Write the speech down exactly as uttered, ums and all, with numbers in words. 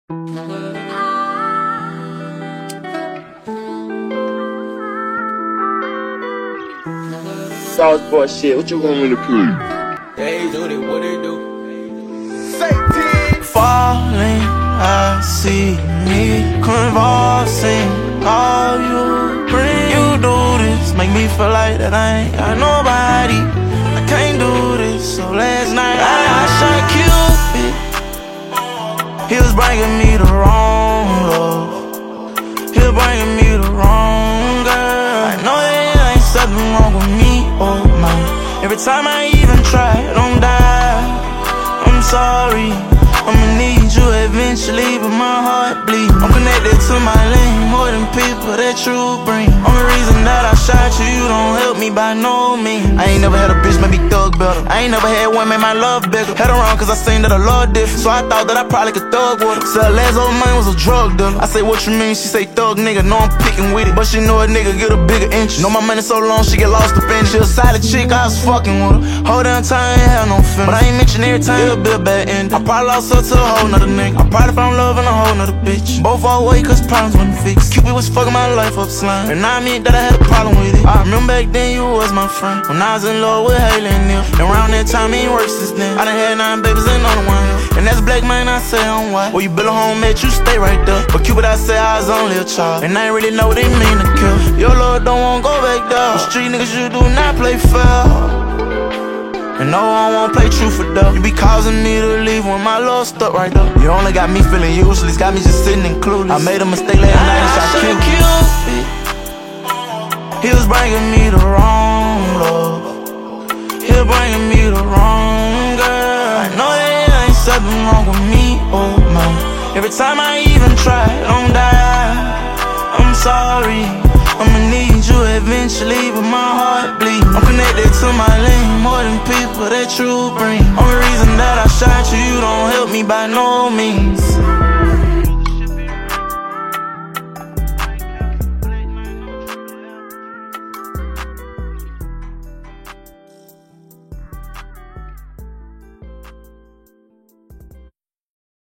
Sauce boy shit, what you want me to prove? They do it, what they do? Falling, I see me convulsing. All you bring, you do this, make me feel like that I ain't got nobody. I can't do this, so last night I, I shot Cupid. He was bringing me the wrong love. He was bringing me the wrong girl. I know there ain't something wrong with me or mine. Every time I even try, I don't die. I'm sorry, I'ma need you eventually, but my heart bleed. I'm connected to my lane more than people that you bring. Only reason that I shot you, you don't help me by no means. I ain't never had a bitch make me thug better. I ain't never had one make my love bigger. Head around cause I seen that I love different, so I thought that I probably could thug with her. So her last old man was a drug dealer. I say what you mean, she say thug nigga, know I'm picking with it, but she know a nigga get a bigger inch. Know my money so long she get lost up in it. She a solid chick, I was fucking with her. Whole damn time I ain't have no feeling, but I ain't mention every time it'll be a bad end. I probably lost her to a whole nother nigga. I probably found love in a whole nother bitch. Both all away cause problems wasn't fixed. Cupid was fucking my life up slime, and I meant that I had a problem with it. I remember back then you was my friend, when I was in love with Haley and Neil. And around that time he ain't worked since then. I done had nine babies and another one here. And that's black man I say on why. Well you build a home at you stay right there, but Cupid I say I was only a child, and I ain't really know what they mean to kill. Your lord don't wanna go back there. The street niggas you do not play fair, and no one won't play truth or dare. You be causing me to leave when my love stuck right there. You only got me feeling useless, got me just sitting and clueless. I made a mistake last night and shot Cupid. He was bringing me the wrong love. He was bringing me the wrong girl. I know there ain't something wrong with me or mine. Every time I even try, I don't die. I'm sorry, I'ma need you eventually, but my heart bleed. I'm connected to my lane more than people that you bring. Only reason that I shot you, you don't help me by no means.